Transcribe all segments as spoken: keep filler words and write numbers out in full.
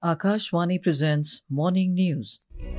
Akashvani presents Morning News.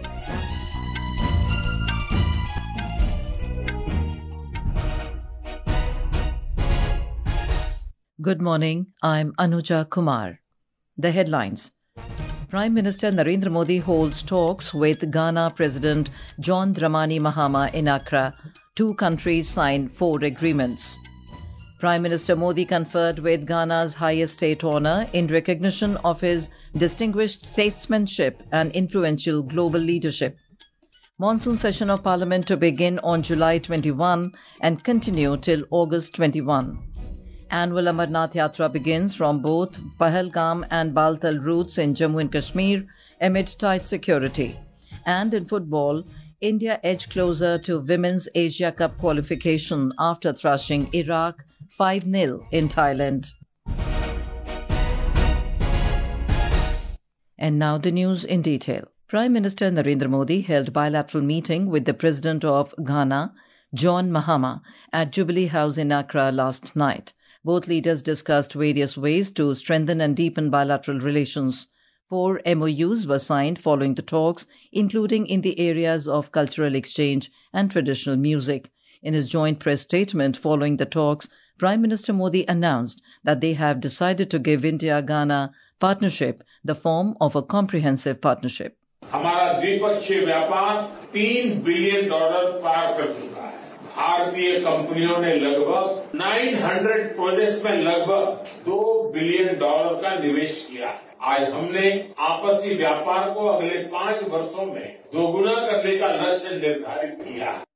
Good morning, I'm Anuja Kumar. The headlines. Prime Minister Narendra Modi holds talks with Ghana President John Dramani Mahama in Accra. Two countries sign four agreements. Prime Minister Modi conferred with Ghana's highest state honour in recognition of his distinguished statesmanship and influential global leadership. Monsoon session of Parliament to begin on July twenty-first and continue till August twenty-first. Annual Amarnath Yatra begins from both Pahalgam and Baltal routes in Jammu and Kashmir amid tight security. And in football, India edged closer to Women's Asia Cup qualification after thrashing Iraq five nil in Thailand. And now the news in detail. Prime Minister Narendra Modi held bilateral meeting with the President of Ghana, John Mahama, at Jubilee House in Accra last night. Both leaders discussed various ways to strengthen and deepen bilateral relations. Four M O Us were signed following the talks, including in the areas of cultural exchange and traditional music. In his joint press statement following the talks, Prime Minister Modi announced that they have decided to give India-Ghana partnership the form of a comprehensive partnership. हमारा द्विपक्षीय व्यापार तीन billion dollar पार कर चुका है। भारतीय कंपनियों ने लगभग नौ सौ प्रोजेक्ट्स में लगभग दो बिलियन डॉलर का निवेश किया है। आज हमने आपसी व्यापार को अगले पांच वर्षों में दोगुना करने का लक्ष्य निर्धारित किया है।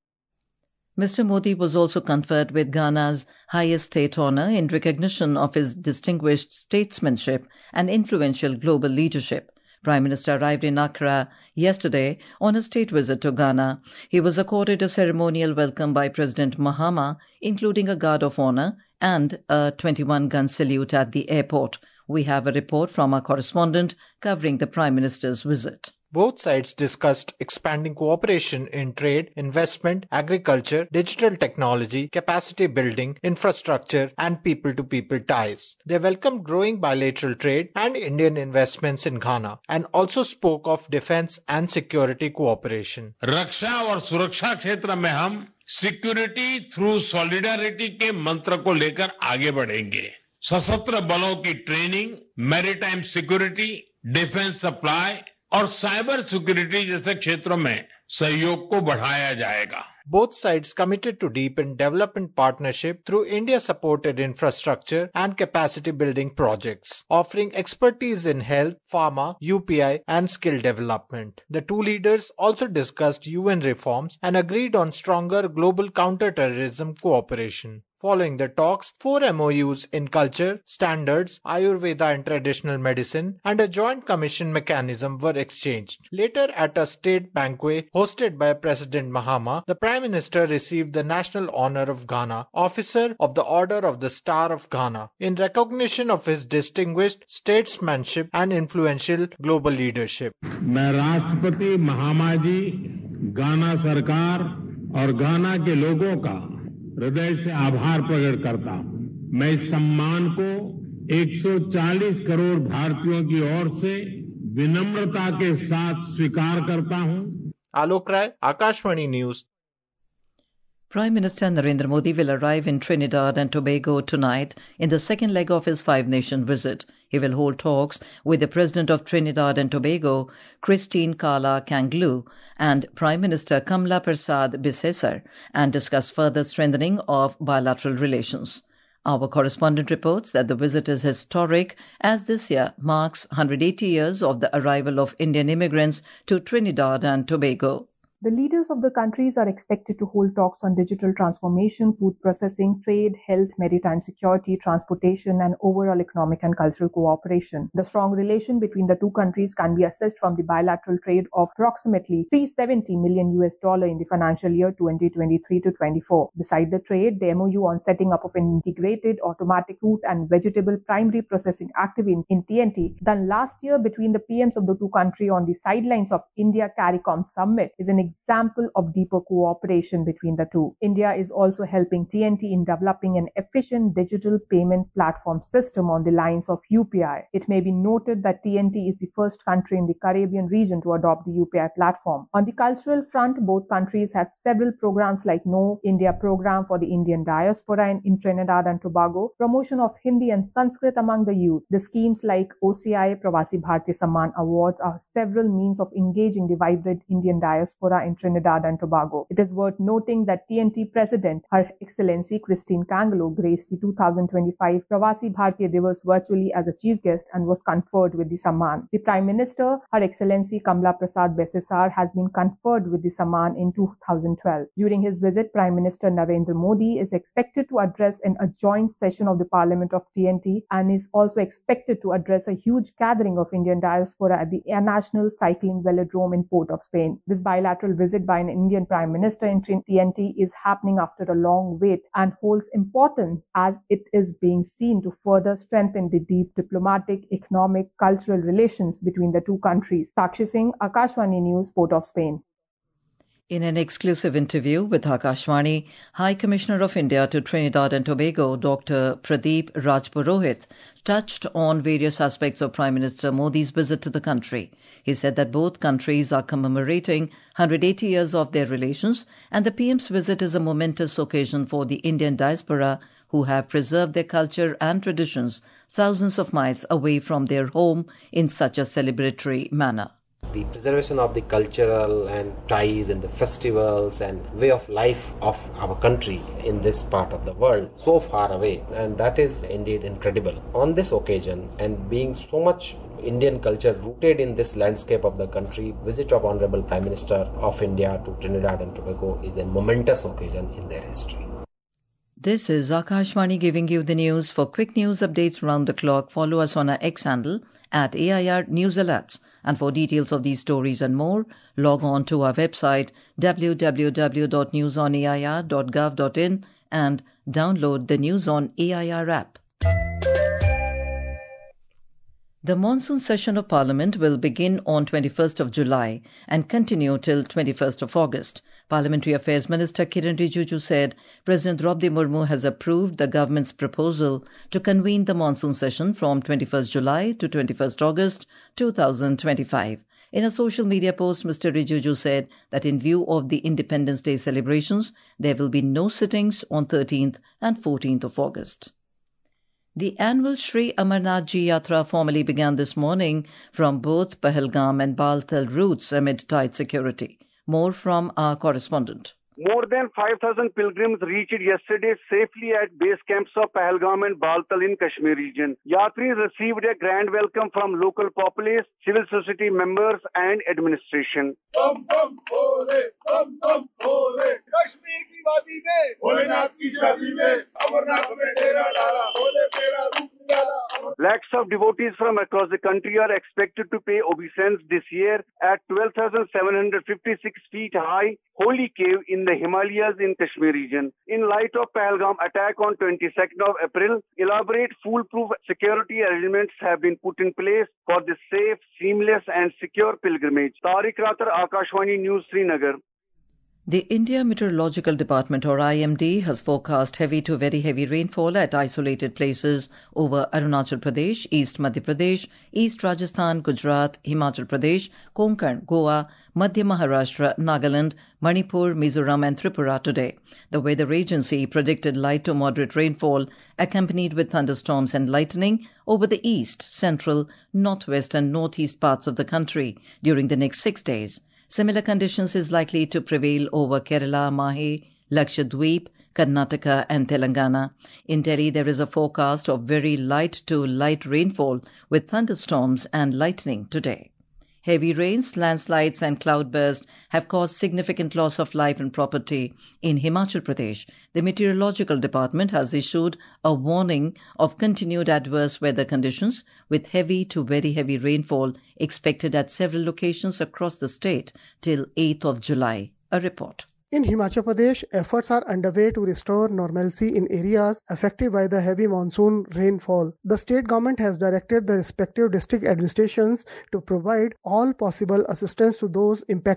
Mister Modi was also conferred with Ghana's highest state honour in recognition of his distinguished statesmanship and influential global leadership. Prime Minister arrived in Accra yesterday on a state visit to Ghana. He was accorded a ceremonial welcome by President Mahama, including a guard of honour and a twenty-one gun salute at the airport. We have a report from our correspondent covering the Prime Minister's visit. Both sides discussed expanding cooperation in trade, investment, agriculture, digital technology, capacity building, infrastructure, and people-to-people ties. They welcomed growing bilateral trade and Indian investments in Ghana and also spoke of defense and security cooperation. रक्षा और सुरक्षा क्षेत्र में हम security through solidarity के मंत्र को लेकर आगे बढ़ेंगे। सशस्त्र बलों की training, maritime security, defence supply और साइबर सिक्योरिटी जैसे क्षेत्रों में सहयोग को बढ़ाया जाएगा। Both sides committed to deepen development partnership through India-supported infrastructure and capacity-building projects, offering expertise in health, pharma, U P I, and skill development. The two leaders also discussed U N reforms and agreed on stronger global counter-terrorism cooperation. Following the talks, four M O Us in culture, standards, Ayurveda and traditional medicine, and a joint commission mechanism were exchanged. Later, at a state banquet hosted by President Mahama, the Prime Minister received the National Honour of Ghana, Officer of the Order of the Star of Ghana, in recognition of his distinguished statesmanship and influential global leadership. मैं राष्ट्रपति महामा जी, गाना सरकार और गाना के लोगों का हृदय से आभार प्रकट करता हूं। मैं इस सम्मान को एक सौ चालीस करोड़ भारतीयों की ओर से विनम्रता के साथ स्वीकार करता हूं। Alok Rai, Akashvani news. Prime Minister Narendra Modi will arrive in Trinidad and Tobago tonight in the second leg of his five-nation visit. He will hold talks with the President of Trinidad and Tobago, Christine Kala Kanglu, and Prime Minister Kamla Persad Bissessar and discuss further strengthening of bilateral relations. Our correspondent reports that the visit is historic as this year marks one hundred eighty years of the arrival of Indian immigrants to Trinidad and Tobago. The leaders of the countries are expected to hold talks on digital transformation, food processing, trade, health, maritime security, transportation, and overall economic and cultural cooperation. The strong relation between the two countries can be assessed from the bilateral trade of approximately three hundred seventy million U S dollar in the financial year twenty twenty-three to twenty-four. Beside the trade, the M O U on setting up of an integrated automatic fruit and vegetable primary processing active in, in T N T done last year between the P Ms of the two countries on the sidelines of India CARICOM summit is an example of deeper cooperation between the two. India is also helping T N T in developing an efficient digital payment platform system on the lines of U P I. It may be noted that T N T is the first country in the Caribbean region to adopt the U P I platform. On the cultural front, both countries have several programs like Know India program for the Indian diaspora in, in Trinidad and Tobago, promotion of Hindi and Sanskrit among the youth. The schemes like O C I Pravasi Bharatiya Samman Awards are several means of engaging the vibrant Indian diaspora in Trinidad and Tobago. It is worth noting that T N T President Her Excellency Christine Kangalo graced the two thousand twenty-five Pravasi Bharatiya Divas virtually as a chief guest and was conferred with the Samman. The Prime Minister, Her Excellency Kamla Prasad Besesar, has been conferred with the Samman in two thousand twelve. During his visit, Prime Minister Narendra Modi is expected to address an adjourned session of the Parliament of T N T and is also expected to address a huge gathering of Indian diaspora at the National Cycling Velodrome in Port of Spain. This bilateral visit by an Indian Prime Minister in T N T is happening after a long wait and holds importance as it is being seen to further strengthen the deep diplomatic, economic, cultural relations between the two countries. Sakshi Singh, Akashvani News, Port of Spain. In an exclusive interview with Akashvani, High Commissioner of India to Trinidad and Tobago, Doctor Pradeep Rajpurohit, touched on various aspects of Prime Minister Modi's visit to the country. He said that both countries are commemorating one hundred eighty years of their relations, and the P M's visit is a momentous occasion for the Indian diaspora who have preserved their culture and traditions thousands of miles away from their home in such a celebratory manner. The preservation of the cultural and ties and the festivals and way of life of our country in this part of the world so far away, and that is indeed incredible. On this occasion, and being so much Indian culture rooted in this landscape of the country, visit of Honorable Prime Minister of India to Trinidad and Tobago is a momentous occasion in their history. This is Akashvani giving you the news. For quick news updates round the clock, follow us on our X handle at A I R News Alerts. And for details of these stories and more, log on to our website w w w dot news on a i r dot gov dot in and download the News on A I R app. The monsoon session of Parliament will begin on twenty-first of July and continue till twenty-first of August. Parliamentary Affairs Minister Kiran Rijiju said President Draupadi Murmu has approved the government's proposal to convene the monsoon session from twenty-first July to twenty-first August two thousand twenty-five. In a social media post, Mister Rijiju said that in view of the Independence Day celebrations, there will be no sittings on thirteenth and fourteenth of August. The annual Sri Amarnath Ji Yatra formally began this morning from both Pahalgam and Baltal routes amid tight security. More from our correspondent. More than five thousand pilgrims reached yesterday safely at base camps of Pahalgam and Baltal in Kashmir region. Yatris received a grand welcome from local populace, civil society members and administration. Bum, bum, bole, bum, bum, bole. Kashmir ki wadi mein, Bholenath ki shadi mein, Amarnath mein dera dala, bole tera roop dala. Lakhs of devotees from across the country are expected to pay obeisance this year at twelve thousand seven hundred fifty-six feet high holy cave in the Himalayas in Kashmir region. In light of Pahalgam attack on twenty-second of April, elaborate foolproof security arrangements have been put in place for the safe, seamless and secure pilgrimage. Tariq Rathar, Akashvani News, Srinagar. The India Meteorological Department, or I M D, has forecast heavy to very heavy rainfall at isolated places over Arunachal Pradesh, East Madhya Pradesh, East Rajasthan, Gujarat, Himachal Pradesh, Konkan, Goa, Madhya Maharashtra, Nagaland, Manipur, Mizoram and Tripura today. The weather agency predicted light to moderate rainfall accompanied with thunderstorms and lightning over the east, central, northwest and northeast parts of the country during the next six days. Similar conditions is likely to prevail over Kerala, Mahe, Lakshadweep, Karnataka and Telangana. In Delhi, there is a forecast of very light to light rainfall with thunderstorms and lightning today. Heavy rains, landslides and cloudbursts have caused significant loss of life and property in Himachal Pradesh. The Meteorological Department has issued a warning of continued adverse weather conditions with heavy to very heavy rainfall expected at several locations across the state till eighth of July. A report. In Himachal Pradesh, efforts are underway to restore normalcy in areas affected by the heavy monsoon rainfall. The state government has directed the respective district administrations to provide all possible assistance to those impacted.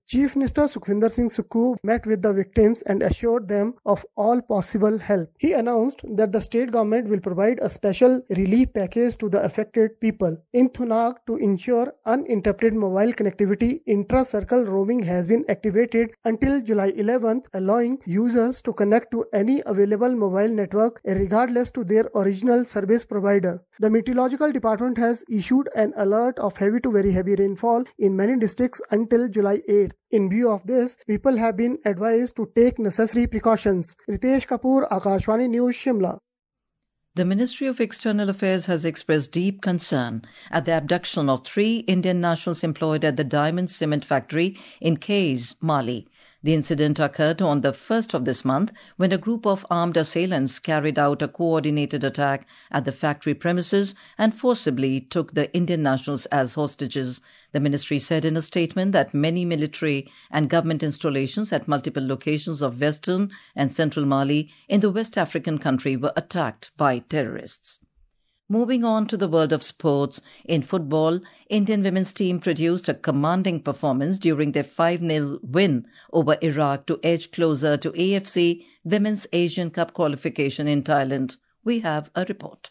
Chief Minister Sukhvinder Singh Sukhu met with the victims and assured them of all possible help. He announced that the state government will provide a special relief package to the affected people. In Thunag, to ensure uninterrupted mobile connectivity, intra-circle roaming has been activated until July eleventh, allowing users to connect to any available mobile network regardless to their original service provider. The Meteorological Department has issued an alert of heavy to very heavy rainfall in many districts until July eighth. In view of this, people have been advised to take necessary precautions. Ritesh Kapoor, Akashvani News, Shimla. The Ministry of External Affairs has expressed deep concern at the abduction of three Indian nationals employed at the Diamond Cement Factory in Kayes, Mali. The incident occurred on the first of this month when a group of armed assailants carried out a coordinated attack at the factory premises and forcibly took the Indian nationals as hostages. The ministry said in a statement that many military and government installations at multiple locations of western and central Mali in the West African country were attacked by terrorists. Moving on to the world of sports, in football, Indian women's team produced a commanding performance during their five nil win over Iraq to edge closer to A F C Women's Asian Cup qualification in Thailand. We have a report.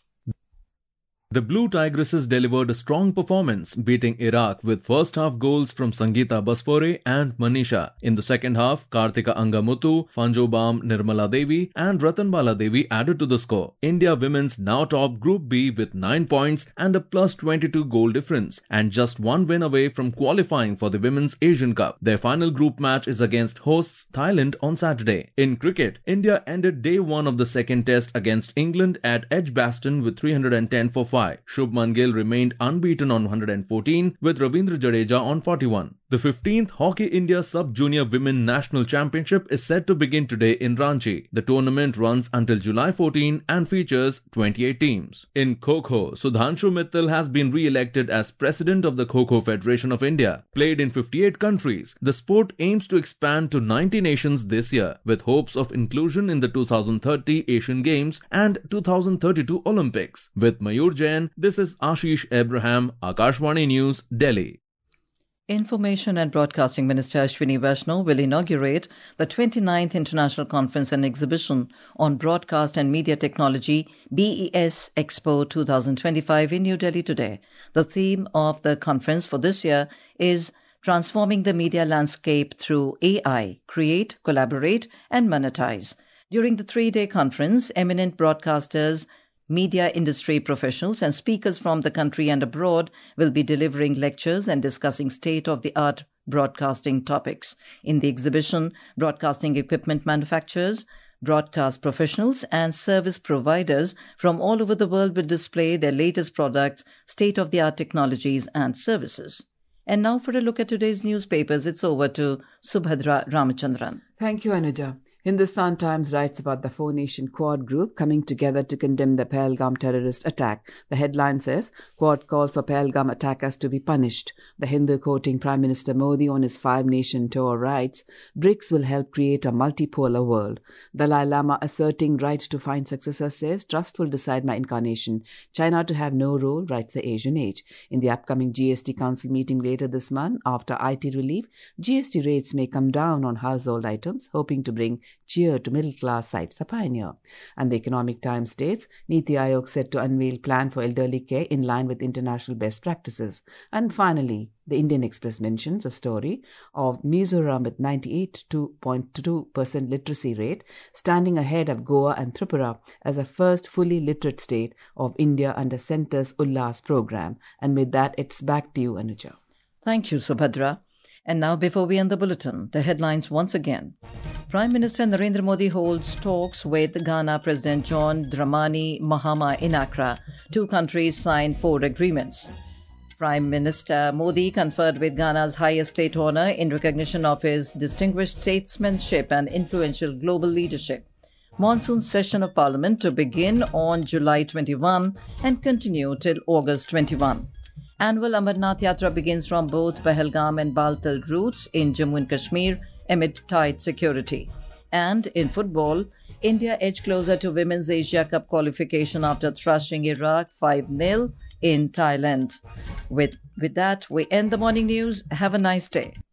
The Blue Tigresses delivered a strong performance, beating Iraq with first-half goals from Sangeeta Basfore and Manisha. In the second half, Kartika Angamuthu, Fanjobam Nirmala Devi and Ratanbala Devi added to the score. India Women's now top Group B with nine points and a plus twenty-two goal difference, and just one win away from qualifying for the Women's Asian Cup. Their final group match is against hosts Thailand on Saturday. In cricket, India ended day one of the second test against England at Edgbaston with three hundred ten for five. Shubman Gill remained unbeaten on one hundred fourteen with Ravindra Jadeja on forty-one. The fifteenth Hockey India Sub-Junior Women National Championship is set to begin today in Ranchi. The tournament runs until July fourteenth and features twenty-eight teams. In Kho-Kho, Sudhanshu Mittal has been re-elected as President of the Kho-Kho Federation of India. Played in fifty-eight countries, the sport aims to expand to ninety nations this year, with hopes of inclusion in the two thousand thirty Asian Games and two thousand thirty-two Olympics. With Mayur Jain, this is Ashish Abraham, Akashvani News, Delhi. Information and Broadcasting Minister Ashwini Vaishnaw will inaugurate the twenty-ninth International Conference and Exhibition on Broadcast and Media Technology B E S Expo twenty twenty-five in New Delhi today. The theme of the conference for this year is Transforming the Media Landscape Through A I, Create, Collaborate and Monetize. During the three-day conference, eminent broadcasters, media industry professionals and speakers from the country and abroad will be delivering lectures and discussing state-of-the-art broadcasting topics. In the exhibition, broadcasting equipment manufacturers, broadcast professionals and service providers from all over the world will display their latest products, state-of-the-art technologies and services. And now for a look at today's newspapers, it's over to Subhadra Ramachandran. Thank you, Anuja. Hindustan Times writes about the four-nation Quad group coming together to condemn the Pahalgam terrorist attack. The headline says, Quad calls for Pahalgam attackers to be punished. The Hindu, quoting Prime Minister Modi on his five-nation tour, writes, BRICS will help create a multipolar world. Dalai Lama asserting right to find successor says, trust will decide my incarnation. China to have no role, writes the Asian Age. In the upcoming G S T Council meeting later this month, after I T relief, G S T rates may come down on household items, hoping to bring cheer to middle-class sites, a pioneer. And the Economic Times states, Niti Aayog set to unveil plan for elderly care in line with international best practices. And finally, the Indian Express mentions a story of Mizoram with ninety-eight point two percent literacy rate, standing ahead of Goa and Tripura as a first fully literate state of India under Centre's Ullas program. And with that, it's back to you, Anuja. Thank you, Subhadra. And now, before we end the bulletin, the headlines once again. Prime Minister Narendra Modi holds talks with Ghana President John Dramani Mahama in Accra. Two countries signed four agreements. Prime Minister Modi conferred with Ghana's highest state honor in recognition of his distinguished statesmanship and influential global leadership. Monsoon session of Parliament to begin on July twenty-first and continue till August twenty-first. Annual Amarnath Yatra begins from both Pahalgam and Baltal routes in Jammu and Kashmir amid tight security. And in football, India edged closer to Women's Asia Cup qualification after thrashing Iraq five nil in Thailand. With, with that, we end the morning news. Have a nice day.